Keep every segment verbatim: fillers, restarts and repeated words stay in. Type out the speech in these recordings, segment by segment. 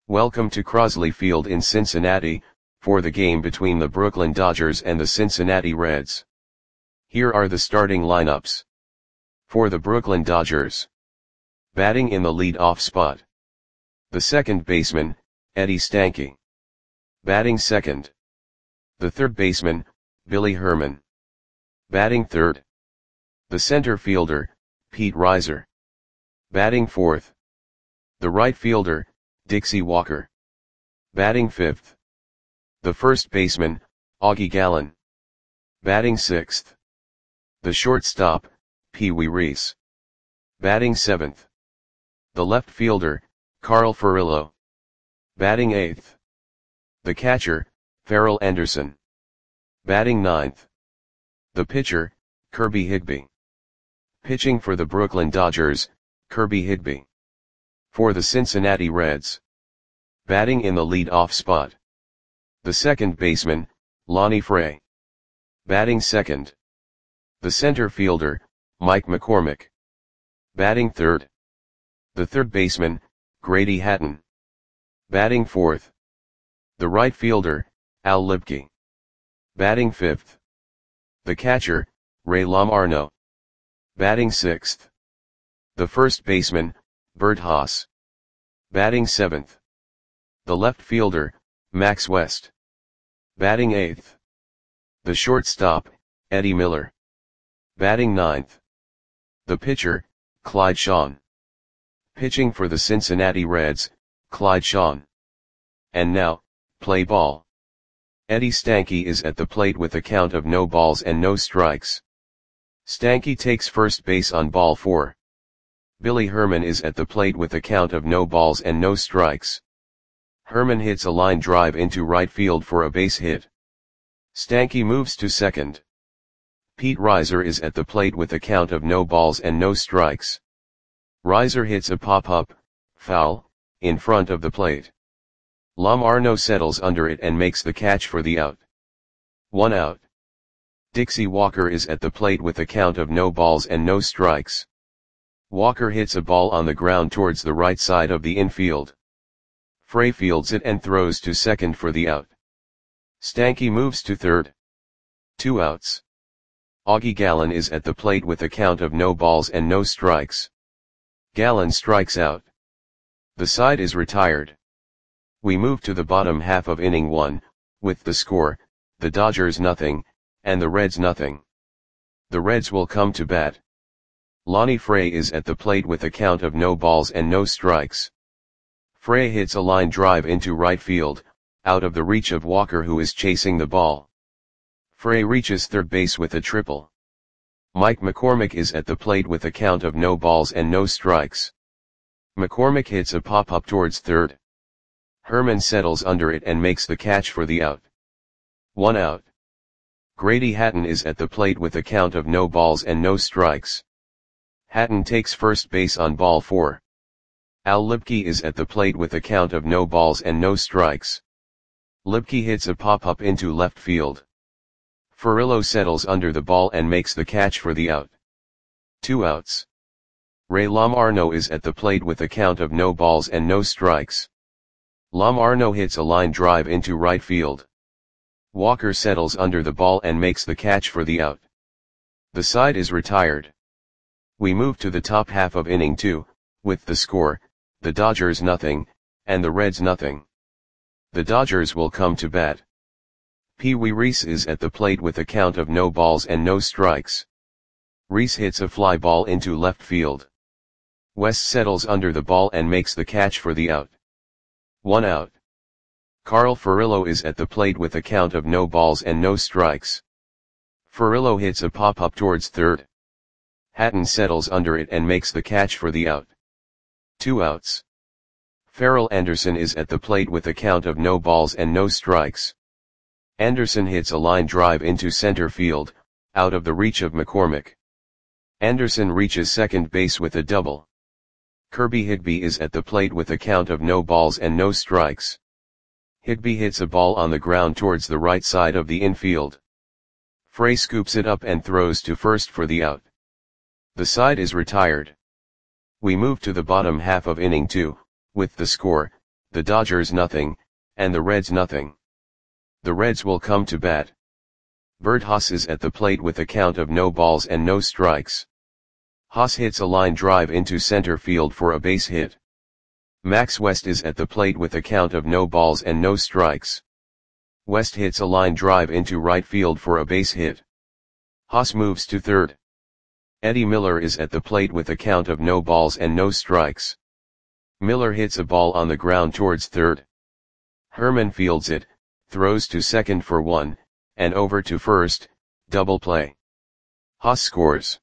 Welcome to Crosley Field in Cincinnati, for the game between the Brooklyn Dodgers and the Cincinnati Reds. Here are the starting lineups. For the Brooklyn Dodgers. Batting in the lead-off spot. The second baseman, Eddie Stanky. Batting second. The third baseman, Billy Herman. Batting third. The center fielder, Pete Reiser. Batting fourth. The right fielder, Dixie Walker. Batting fifth. The first baseman, Augie Gallen. Batting sixth. The shortstop, Pee Wee Reese. Batting seventh. The left fielder, Carl Furillo. Batting eighth. The catcher, Farrell Anderson. Batting ninth. The pitcher, Kirby Higbee. Pitching for the Brooklyn Dodgers, Kirby Higbee. For the Cincinnati Reds. Batting in the lead-off spot. The second baseman, Lonnie Fray. Batting second. The center fielder, Mike McCormick. Batting third. The third baseman, Grady Hatton. Batting fourth. The right fielder, Al Lipke. Batting fifth. The catcher, Ray Lamarno. Batting sixth. The first baseman, Bert Haas. Batting seventh. The left fielder, Max West. Batting eighth. The shortstop, Eddie Miller. Batting ninth. The pitcher, Clyde Shawn. Pitching for the Cincinnati Reds, Clyde Shawn. And now, play ball. Eddie Stanky is at the plate with a count of no balls and no strikes. Stanky takes first base on ball four. Billy Herman is at the plate with a count of no balls and no strikes. Herman hits a line drive into right field for a base hit. Stanky moves to second. Pete Reiser is at the plate with a count of no balls and no strikes. Reiser hits a pop-up, foul, in front of the plate. Lamarno settles under it and makes the catch for the out. One out. Dixie Walker is at the plate with a count of no balls and no strikes. Walker hits a ball on the ground towards the right side of the infield. Fray fields it and throws to second for the out. Stanky moves to third. Two outs. Augie Gallen is at the plate with a count of no balls and no strikes. Gallen strikes out. The side is retired. We move to the bottom half of inning one, with the score, the Dodgers nothing, and the Reds nothing. The Reds will come to bat. Lonnie Fray is at the plate with a count of no balls and no strikes. Fray hits a line drive into right field, out of the reach of Walker who is chasing the ball. Fray reaches third base with a triple. Mike McCormick is at the plate with a count of no balls and no strikes. McCormick hits a pop-up towards third. Herman settles under it and makes the catch for the out. One out. Grady Hatton is at the plate with a count of no balls and no strikes. Hatton takes first base on ball four. Al Lipke is at the plate with a count of no balls and no strikes. Lipke hits a pop-up into left field. Furillo settles under the ball and makes the catch for the out. Two outs. Ray Lamarno is at the plate with a count of no balls and no strikes. Lamarno hits a line drive into right field. Walker settles under the ball and makes the catch for the out. The side is retired. We move to the top half of inning two, with the score, the Dodgers nothing, and the Reds nothing. The Dodgers will come to bat. Pee Wee Reese is at the plate with a count of no balls and no strikes. Reese hits a fly ball into left field. West settles under the ball and makes the catch for the out. One out. Carl Furillo is at the plate with a count of no balls and no strikes. Furillo hits a pop-up towards third. Hatton settles under it and makes the catch for the out. Two outs. Farrell Anderson is at the plate with a count of no balls and no strikes. Anderson hits a line drive into center field, out of the reach of McCormick. Anderson reaches second base with a double. Kirby Higbee is at the plate with a count of no balls and no strikes. Higbee hits a ball on the ground towards the right side of the infield. Fray scoops it up and throws to first for the out. The side is retired. We move to the bottom half of inning two, with the score, the Dodgers nothing, and the Reds nothing. The Reds will come to bat. Bert Haas is at the plate with a count of no balls and no strikes. Haas hits a line drive into center field for a base hit. Max West is at the plate with a count of no balls and no strikes. West hits a line drive into right field for a base hit. Haas moves to third. Eddie Miller is at the plate with a count of no balls and no strikes. Miller hits a ball on the ground towards third. Herman fields it, throws to second for one, and over to first, double play. Haas scores.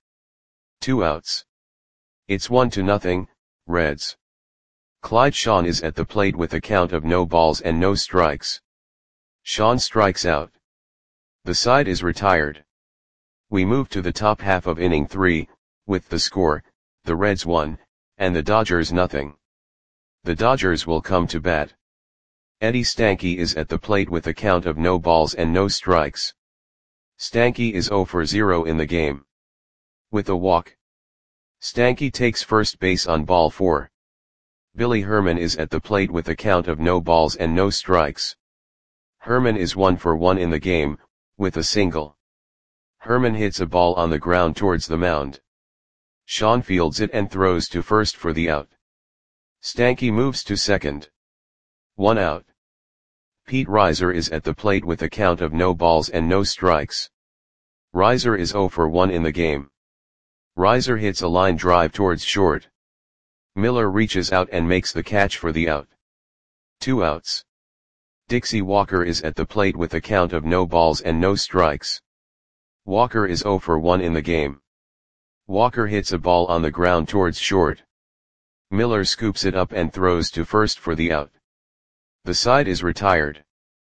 Two outs. It's one to nothing, Reds. Clyde Shawn is at the plate with a count of no balls and no strikes. Shawn strikes out. The side is retired. We move to the top half of inning three, with the score, the Reds one, and the Dodgers nothing. The Dodgers will come to bat. Eddie Stanky is at the plate with a count of no balls and no strikes. Stanky is zero for zero in the game. With a walk. Stanky takes first base on ball four. Billy Herman is at the plate with a count of no balls and no strikes. Herman is one for one in the game, with a single. Herman hits a ball on the ground towards the mound. Shawn fields it and throws to first for the out. Stanky moves to second. One out. Pete Reiser is at the plate with a count of no balls and no strikes. Reiser is zero for one in the game. Reiser hits a line drive towards short. Miller reaches out and makes the catch for the out. Two outs. Dixie Walker is at the plate with a count of no balls and no strikes. Walker is zero for one in the game. Walker hits a ball on the ground towards short. Miller scoops it up and throws to first for the out. The side is retired.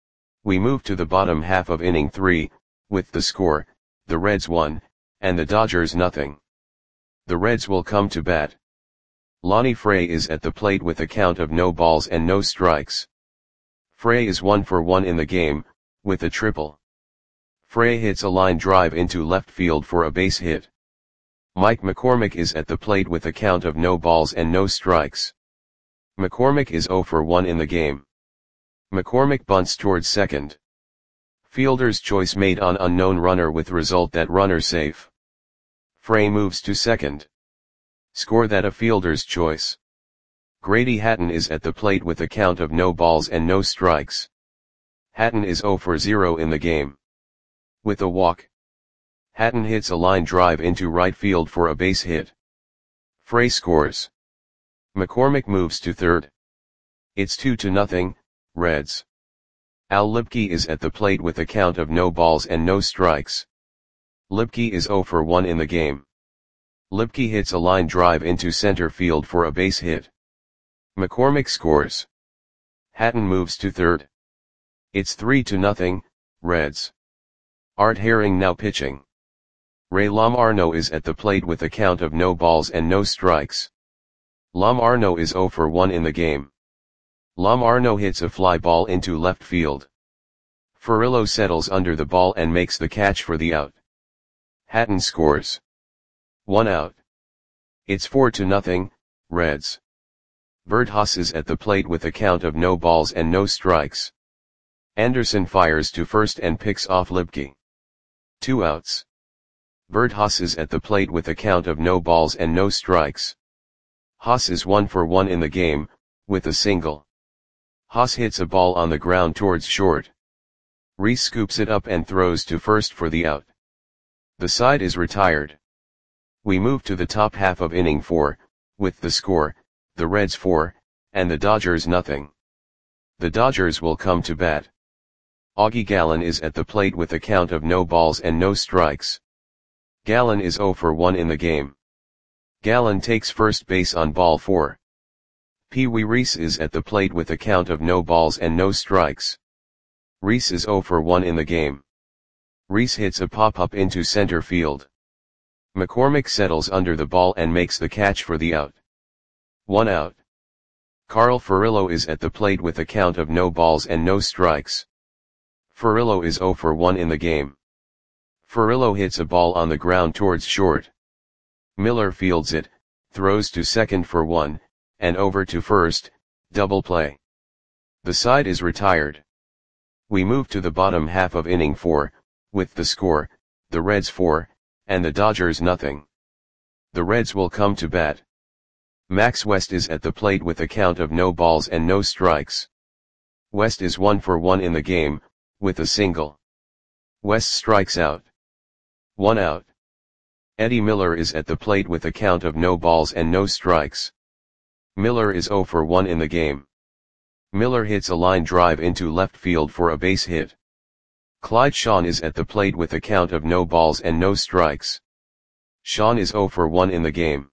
We move to the bottom half of inning three, with the score, the Reds one, and the Dodgers nothing. The Reds will come to bat. Lonnie Frey is at the plate with a count of no balls and no strikes. Frey is one for one in the game, with a triple. Frey hits a line drive into left field for a base hit. Mike McCormick is at the plate with a count of no balls and no strikes. McCormick is zero for one in the game. McCormick bunts towards second. Fielder's choice made on unknown runner with result that runner safe. Frey moves to second. Score that a fielder's choice. Grady Hatton is at the plate with a count of no balls and no strikes. Hatton is zero for zero in the game. With a walk. Hatton hits a line drive into right field for a base hit. Frey scores. McCormick moves to third. It's two to nothing, Reds. Al Lipke is at the plate with a count of no balls and no strikes. Lipke is zero for one in the game. Lipke hits a line drive into center field for a base hit. McCormick scores. Hatton moves to third. It's three to nothing, Reds. Art Herring now pitching. Ray Lamarno is at the plate with a count of no balls and no strikes. Lamarno is zero for one in the game. Lamarno hits a fly ball into left field. Furillo settles under the ball and makes the catch for the out. Hatton scores. One out. It's four to nothing, Reds. Bert Haas is at the plate with a count of no balls and no strikes. Anderson fires to first and picks off Lipke. Two outs. Bert Haas is at the plate with a count of no balls and no strikes. Haas is one for one in the game, with a single. Haas hits a ball on the ground towards short. Reese scoops it up and throws to first for the out. The side is retired. We move to the top half of inning four, with the score, the Reds four, and the Dodgers nothing. The Dodgers will come to bat. Augie Gallen is at the plate with a count of no balls and no strikes. Gallen is zero for one in the game. Gallen takes first base on ball four. Pee Wee Reese is at the plate with a count of no balls and no strikes. Reese is zero for one in the game. Reese hits a pop-up into center field. McCormick settles under the ball and makes the catch for the out. One out. Carl Furillo is at the plate with a count of no balls and no strikes. Furillo is zero for one in the game. Furillo hits a ball on the ground towards short. Miller fields it, throws to second for one, and over to first, double play. The side is retired. We move to the bottom half of inning four, with the score, the Reds four, and the Dodgers nothing. The Reds will come to bat. Max West is at the plate with a count of no balls and no strikes. West is one for one in the game, with a single. West strikes out. One out. Eddie Miller is at the plate with a count of no balls and no strikes. Miller is zero for one in the game. Miller hits a line drive into left field for a base hit. Clyde Shawn is at the plate with a count of no balls and no strikes. Shawn is zero for one in the game.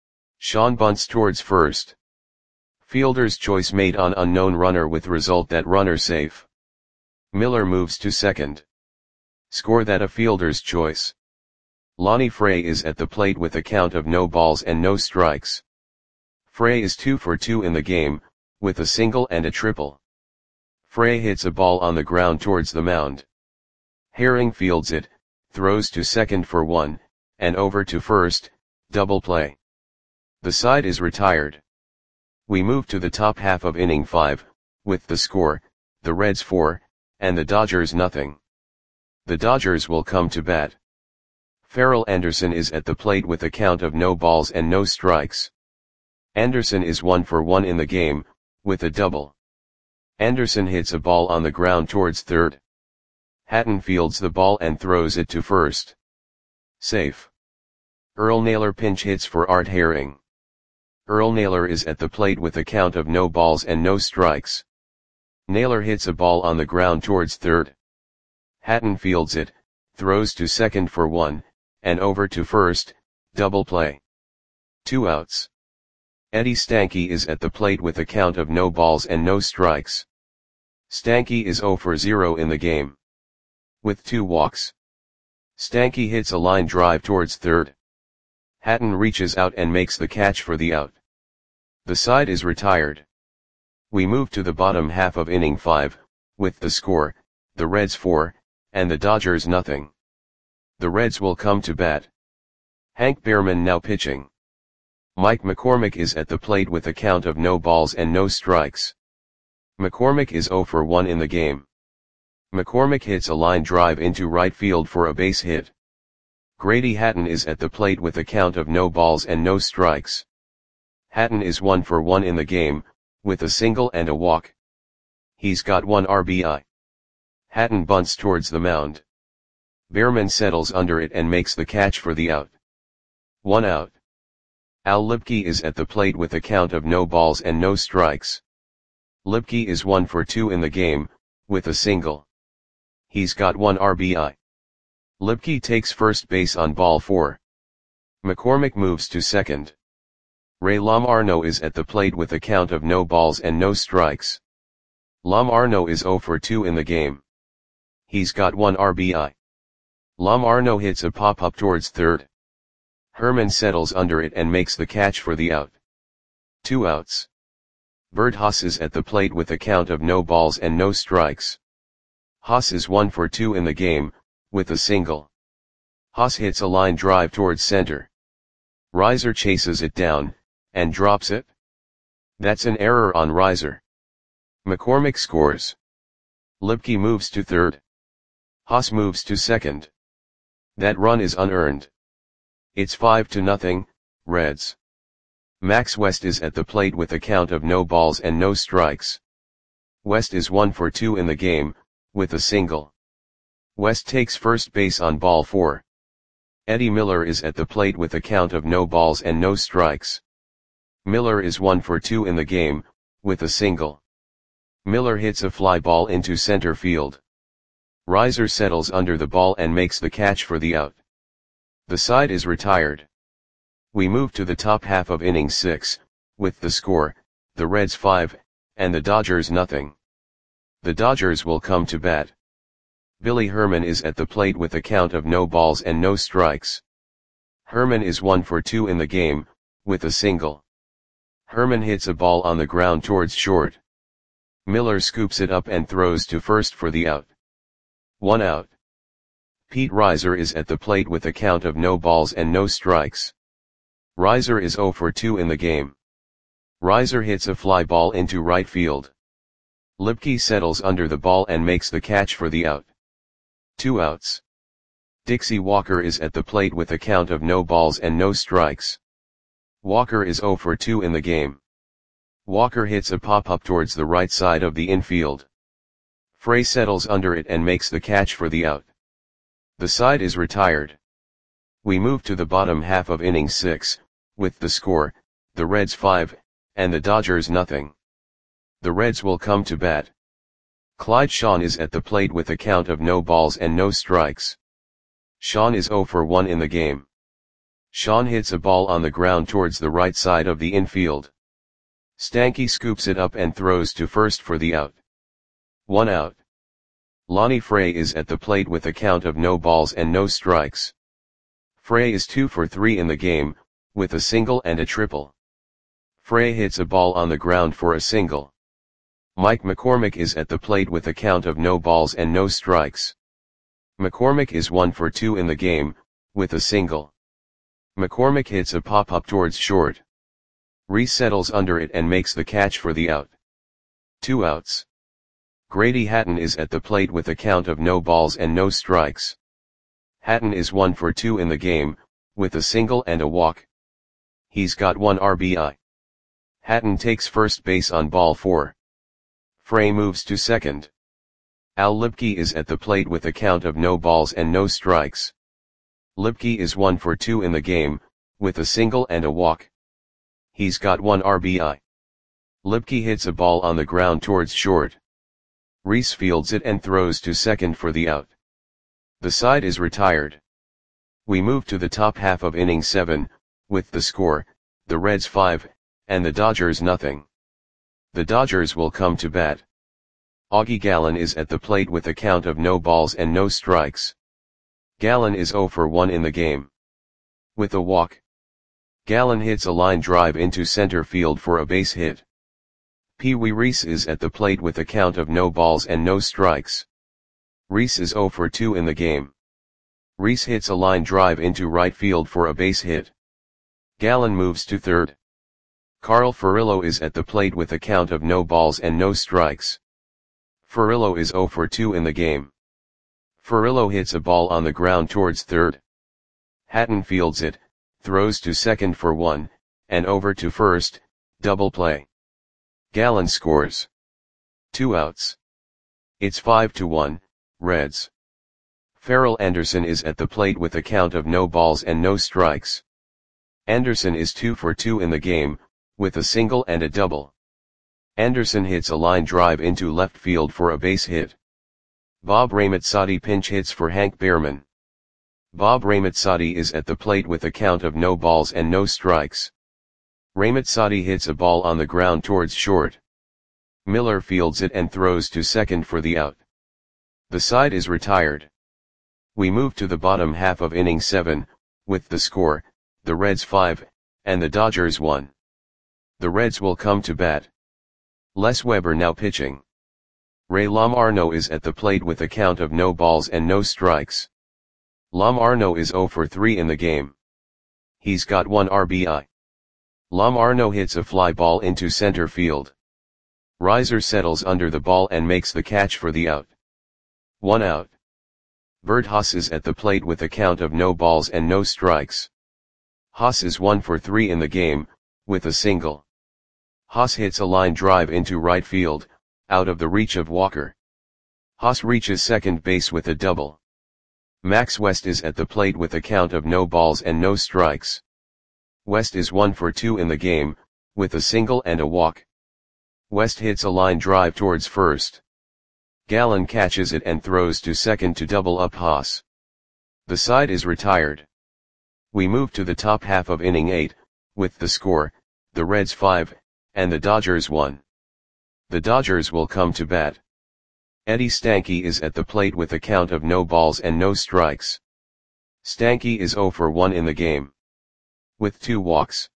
Shawn bunts towards first. Fielder's choice made on unknown runner with result that runner safe. Miller moves to second. Score that a fielder's choice. Lonnie Frey is at the plate with a count of no balls and no strikes. Frey is two for two in the game, with a single and a triple. Frey hits a ball on the ground towards the mound. Herring fields it, throws to second for one, and over to first, double play. The side is retired. We move to the top half of inning five, with the score, the Reds four, and the Dodgers nothing. The Dodgers will come to bat. Farrell Anderson is at the plate with a count of no balls and no strikes. Anderson is one for one in the game, with a double. Anderson hits a ball on the ground towards third. Hatton fields the ball and throws it to first. Safe. Earl Naylor pinch hits for Art Herring. Earl Naylor is at the plate with a count of no balls and no strikes. Naylor hits a ball on the ground towards third. Hatton fields it, throws to second for one, and over to first, double play. Two outs. Eddie Stanky is at the plate with a count of no balls and no strikes. Stanky is zero for zero in the game. With two walks. Stanky hits a line drive towards third. Hatton reaches out and makes the catch for the out. The side is retired. We move to the bottom half of inning five, with the score, the Reds four, and the Dodgers nothing. The Reds will come to bat. Hank Behrman now pitching. Mike McCormick is at the plate with a count of no balls and no strikes. McCormick is zero for one in the game. McCormick hits a line drive into right field for a base hit. Grady Hatton is at the plate with a count of no balls and no strikes. Hatton is one for one in the game, with a single and a walk. He's got one R B I. Hatton bunts towards the mound. Behrman settles under it and makes the catch for the out. One out. Al Lipke is at the plate with a count of no balls and no strikes. Lipke is one for two in the game, with a single. He's got one R B I. Lipke takes first base on ball four. McCormick moves to second. Ray Lamarno is at the plate with a count of no balls and no strikes. Lamarno is zero for two in the game. He's got one R B I. Lamarno hits a pop-up towards third. Herman settles under it and makes the catch for the out. Two outs. Bert Haas is at the plate with a count of no balls and no strikes. Haas is one for two in the game, with a single. Haas hits a line drive towards center. Reiser chases it down, and drops it. That's an error on Reiser. McCormick scores. Lipke moves to third. Haas moves to second. That run is unearned. It's five to nothing, Reds. Max West is at the plate with a count of no balls and no strikes. West is one for two in the game, with a single. West takes first base on ball four. Eddie Miller is at the plate with a count of no balls and no strikes. Miller is one for two in the game, with a single. Miller hits a fly ball into center field. Reiser settles under the ball and makes the catch for the out. The side is retired. We move to the top half of inning six, with the score, the Reds five, and the Dodgers nothing. The Dodgers will come to bat. Billy Herman is at the plate with a count of no balls and no strikes. Herman is one for two in the game, with a single. Herman hits a ball on the ground towards short. Miller scoops it up and throws to first for the out. One out. Pete Reiser is at the plate with a count of no balls and no strikes. Reiser is zero for two in the game. Reiser hits a fly ball into right field. Lipke settles under the ball and makes the catch for the out. Two outs. Dixie Walker is at the plate with a count of no balls and no strikes. Walker is oh for two in the game. Walker hits a pop-up towards the right side of the infield. Frey settles under it and makes the catch for the out. The side is retired. We move to the bottom half of inning six, with the score, the Reds five, and the Dodgers nothing. The Reds will come to bat. Clyde Shawn is at the plate with a count of no balls and no strikes. Shawn is oh for one in the game. Shawn hits a ball on the ground towards the right side of the infield. Stanky scoops it up and throws to first for the out. One out. Lonnie Frey is at the plate with a count of no balls and no strikes. Frey is two for three in the game, with a single and a triple. Frey hits a ball on the ground for a single. Mike McCormick is at the plate with a count of no balls and no strikes. McCormick is one for two in the game, with a single. McCormick hits a pop-up towards short. Reese settles under it and makes the catch for the out. Two outs. Grady Hatton is at the plate with a count of no balls and no strikes. Hatton is one for two in the game, with a single and a walk. He's got one R B I. Hatton takes first base on ball four. Frey moves to second. Al Lipke is at the plate with a count of no balls and no strikes. Lipke is one for two in the game, with a single and a walk. He's got one R B I. Lipke hits a ball on the ground towards short. Reese fields it and throws to second for the out. The side is retired. We move to the top half of inning seven, with the score, the Reds five, and the Dodgers nothing. The Dodgers will come to bat. Augie Gallen is at the plate with a count of no balls and no strikes. Gallen is oh for one in the game. With a walk. Gallen hits a line drive into center field for a base hit. Pee Wee Reese is at the plate with a count of no balls and no strikes. Reese is oh for two in the game. Reese hits a line drive into right field for a base hit. Gallen moves to third. Carl Furillo is at the plate with a count of no balls and no strikes. Furillo is oh for two in the game. Furillo hits a ball on the ground towards third. Hatton fields it, throws to second for one, and over to first, double play. Gallen scores. Two outs. It's five to one, Reds. Farrell Anderson is at the plate with a count of no balls and no strikes. Anderson is two for two in the game, with a single and a double. Anderson hits a line drive into left field for a base hit. Bob Ramazzati pinch hits for Hank Behrman. Bob Ramazzati is at the plate with a count of no balls and no strikes. Ramazzati hits a ball on the ground towards short. Miller fields it and throws to second for the out. The side is retired. We move to the bottom half of inning seven, with the score, the Reds five, and the Dodgers one. The Reds will come to bat. Les Weber now pitching. Ray Lamarno is at the plate with a count of no balls and no strikes. Lamarno is oh for three in the game. He's got one R B I. Lamarno hits a fly ball into center field. Reiser settles under the ball and makes the catch for the out. One out. Bert Haas is at the plate with a count of no balls and no strikes. Haas is one for three in the game, with a single. Haas hits a line drive into right field, out of the reach of Walker. Haas reaches second base with a double. Max West is at the plate with a count of no balls and no strikes. West is one for two in the game, with a single and a walk. West hits a line drive towards first. Gallen catches it and throws to second to double up Haas. The side is retired. We move to the top half of inning eight, with the score, the Reds five, and the Dodgers one. The Dodgers will come to bat. Eddie Stanky is at the plate with a count of no balls and no strikes. Stanky is oh for one in the game. With two walks.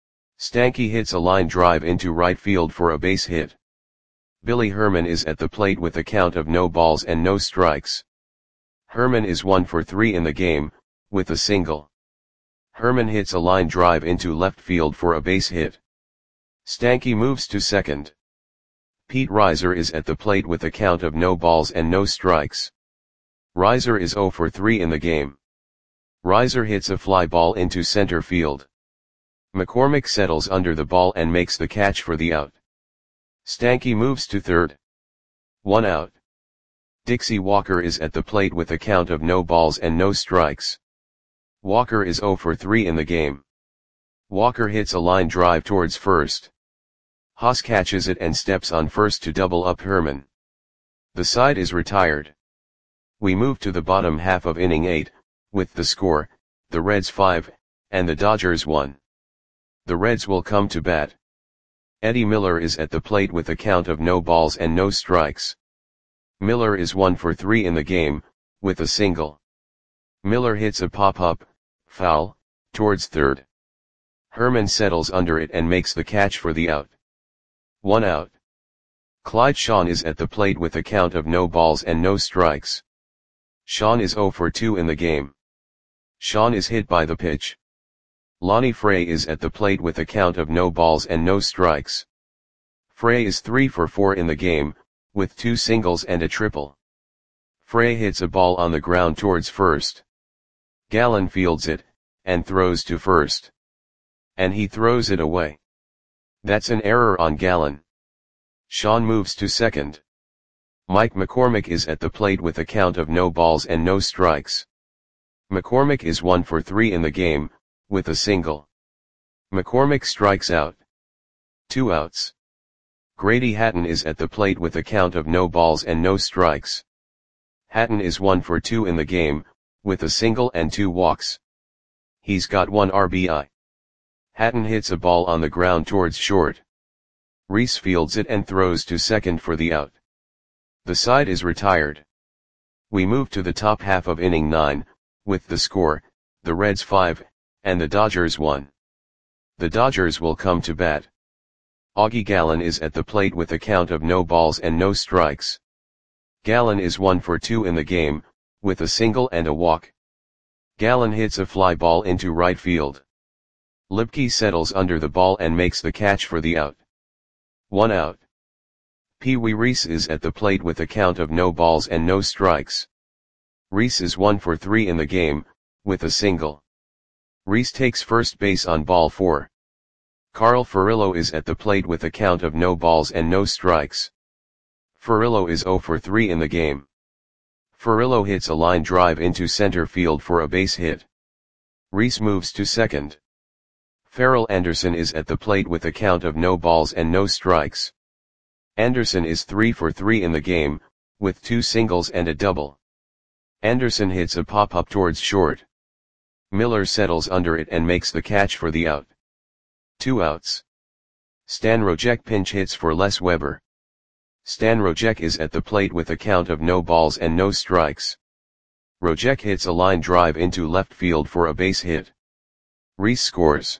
Stanky hits a line drive into right field for a base hit. Billy Herman is at the plate with a count of no balls and no strikes. Herman is one for three in the game, with a single. Herman hits a line drive into left field for a base hit. Stanky moves to second. Pete Reiser is at the plate with a count of no balls and no strikes. Reiser is zero for three in the game. Reiser hits a fly ball into center field. McCormick settles under the ball and makes the catch for the out. Stanky moves to third. One out. Dixie Walker is at the plate with a count of no balls and no strikes. Walker is zero for three in the game. Walker hits a line drive towards first. Haas catches it and steps on first to double up Herman. The side is retired. We move to the bottom half of inning eight, with the score, the Reds five, and the Dodgers one. The Reds will come to bat. Eddie Miller is at the plate with a count of no balls and no strikes. Miller is one for three in the game, with a single. Miller hits a pop-up, foul, towards third. Herman settles under it and makes the catch for the out. One out. Clyde Shawn is at the plate with a count of no balls and no strikes. Shawn is zero for two in the game. Shawn is hit by the pitch. Lonnie Frey is at the plate with a count of no balls and no strikes. Frey is three for four in the game, with two singles and a triple. Frey hits a ball on the ground towards first. Gallen fields it, and throws to first. And he throws it away. That's an error on Gallen. Shawn moves to second. Mike McCormick is at the plate with a count of no balls and no strikes. McCormick is one for three in the game, with a single. McCormick strikes out. Two outs. Grady Hatton is at the plate with a count of no balls and no strikes. Hatton is one for two in the game, with a single and two walks. He's got one R B I. Hatton hits a ball on the ground towards short. Reese fields it and throws to second for the out. The side is retired. We move to the top half of inning nine, with the score, the Reds five, and the Dodgers one. The Dodgers will come to bat. Augie Gallen is at the plate with a count of no balls and no strikes. Gallen is one for two in the game, with a single and a walk. Gallen hits a fly ball into right field. Lipke settles under the ball and makes the catch for the out. One out. Pee Wee Reese is at the plate with a count of no balls and no strikes. Reese is one for three in the game, with a single. Reese takes first base on ball four. Carl Furillo is at the plate with a count of no balls and no strikes. Furillo is zero for three in the game. Furillo hits a line drive into center field for a base hit. Reese moves to second. Farrell Anderson is at the plate with a count of no balls and no strikes. Anderson is three for three in the game, with two singles and a double. Anderson hits a pop-up towards short. Miller settles under it and makes the catch for the out. Two outs. Stan Rojek pinch hits for Les Weber. Stan Rojek is at the plate with a count of no balls and no strikes. Rojek hits a line drive into left field for a base hit. Reese scores.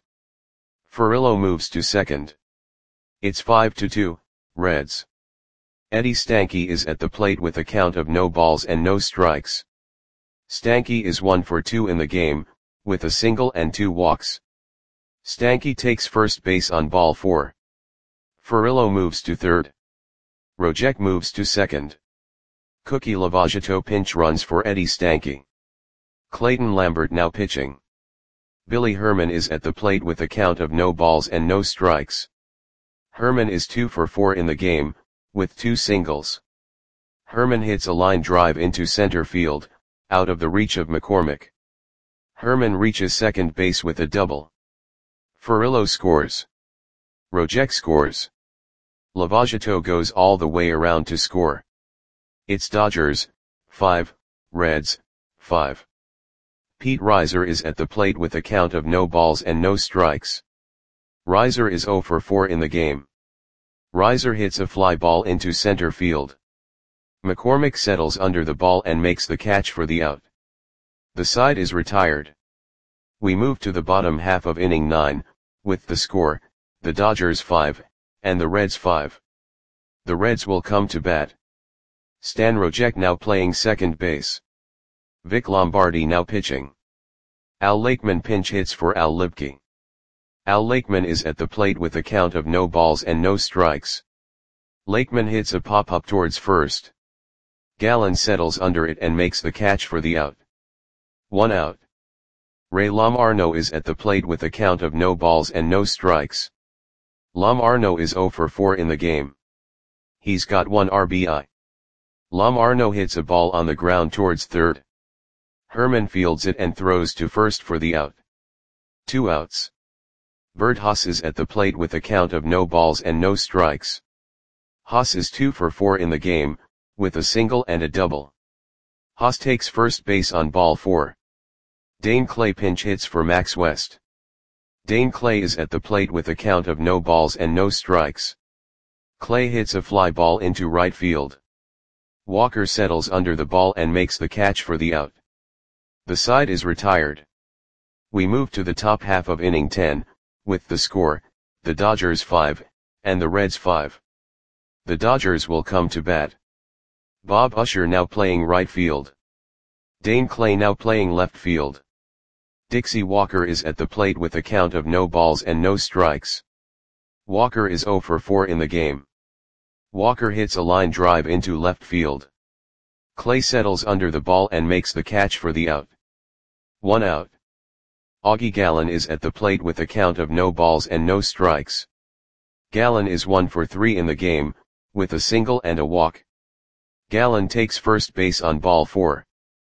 Furillo moves to second. It's five to two, Reds. Eddie Stanky is at the plate with a count of no balls and no strikes. Stanky is one for two in the game, with a single and two walks. Stanky takes first base on ball four. Furillo moves to third. Rojek moves to second. Cookie Lavageto pinch runs for Eddie Stanky. Clayton Lambert now pitching. Billy Herman is at the plate with a count of no balls and no strikes. Herman is two for four in the game, with two singles. Herman hits a line drive into center field, out of the reach of McCormick. Herman reaches second base with a double. Furillo scores. Rojek scores. Lavageto goes all the way around to score. It's Dodgers, five, Reds, five. Pete Reiser is at the plate with a count of no balls and no strikes. Reiser is zero for four in the game. Reiser hits a fly ball into center field. McCormick settles under the ball and makes the catch for the out. The side is retired. We move to the bottom half of inning nine, with the score, the Dodgers five, and the Reds five. The Reds will come to bat. Stan Rojek now playing second base. Vic Lombardi now pitching. Al Lakeman pinch hits for Al Lipke. Al Lakeman is at the plate with a count of no balls and no strikes. Lakeman hits a pop-up towards first. Gallen settles under it and makes the catch for the out. One out. Ray Lamarno is at the plate with a count of no balls and no strikes. Lamarno is zero for four in the game. He's got one R B I. Lamarno hits a ball on the ground towards third. Herman fields it and throws to first for the out. Two outs. Bert Haas is at the plate with a count of no balls and no strikes. Haas is two for four in the game, with a single and a double. Haas takes first base on ball four. Dane Clay pinch hits for Max West. Dane Clay is at the plate with a count of no balls and no strikes. Clay hits a fly ball into right field. Walker settles under the ball and makes the catch for the out. The side is retired. We move to the top half of inning ten, with the score, the Dodgers five, and the Reds five. The Dodgers will come to bat. Bob Usher now playing right field. Dane Clay now playing left field. Dixie Walker is at the plate with a count of no balls and no strikes. Walker is zero for four in the game. Walker hits a line drive into left field. Clay settles under the ball and makes the catch for the out. One out. Augie Gallen is at the plate with a count of no balls and no strikes. Gallen is one for three in the game, with a single and a walk. Gallen takes first base on ball four.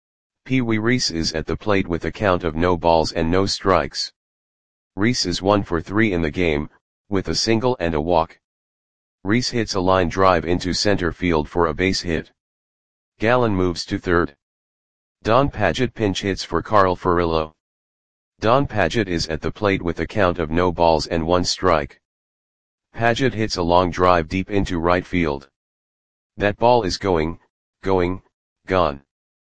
Pee Wee Reese is at the plate with a count of no balls and no strikes. Reese is one for three in the game, with a single and a walk. Reese hits a line drive into center field for a base hit. Gallen moves to third. Don Padgett pinch hits for Carl Furillo. Don Padgett is at the plate with a count of no balls and one strike. Padgett hits a long drive deep into right field. That ball is going, going, gone.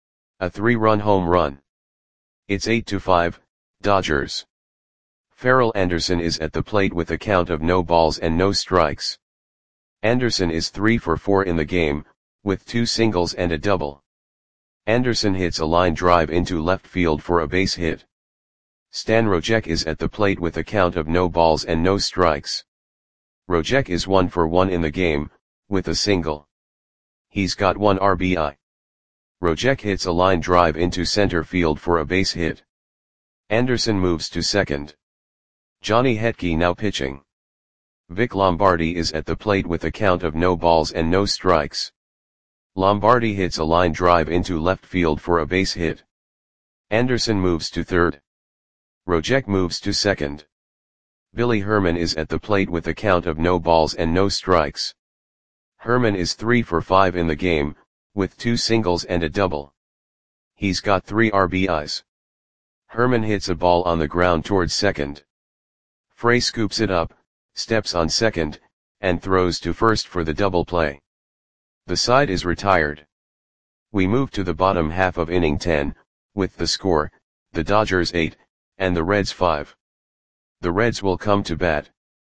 A three-run home run. It's eight to five, Dodgers. Farrell Anderson is at the plate with a count of no balls and no strikes. Anderson is three for four in the game, with two singles and a double. Anderson hits a line drive into left field for a base hit. Stan Rojek is at the plate with a count of no balls and no strikes. Rojek is one for one in the game, with a single. He's got one R B I. Rojek hits a line drive into center field for a base hit. Anderson moves to second. Johnny Hetke now pitching. Vic Lombardi is at the plate with a count of no balls and no strikes. Lombardi hits a line drive into left field for a base hit. Anderson moves to third. Rojek moves to second. Billy Herman is at the plate with a count of no balls and no strikes. Herman is three for five in the game, with two singles and a double. He's got three R B Is. Herman hits a ball on the ground towards second. Frey scoops it up, steps on second, and throws to first for the double play. The side is retired. We move to the bottom half of inning ten, with the score, the Dodgers eight, and the Reds five. The Reds will come to bat.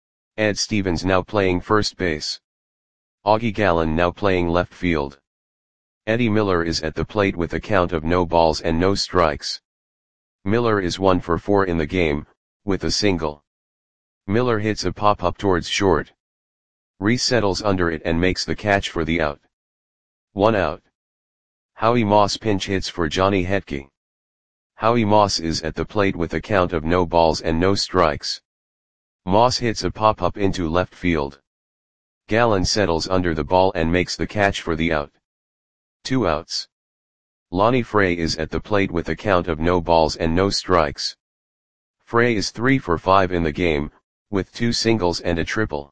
Ed Stevens now playing first base. Augie Gallen now playing left field. Eddie Miller is at the plate with a count of no balls and no strikes. Miller is one for four in the game, with a single. Miller hits a pop-up towards short. Reese settles under it and makes the catch for the out. One out. Howie Moss pinch hits for Johnny Hetke. Howie Moss is at the plate with a count of no balls and no strikes. Moss hits a pop-up into left field. Gallen settles under the ball and makes the catch for the out. Two outs. Lonnie Frey is at the plate with a count of no balls and no strikes. Frey is three for five in the game, with two singles and a triple.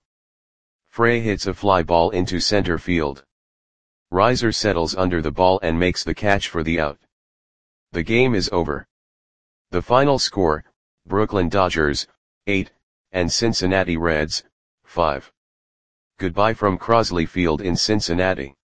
Frey hits a fly ball into center field. Reiser settles under the ball and makes the catch for the out. The game is over. The final score, Brooklyn Dodgers, eight, and Cincinnati Reds, five. Goodbye from Crosley Field in Cincinnati.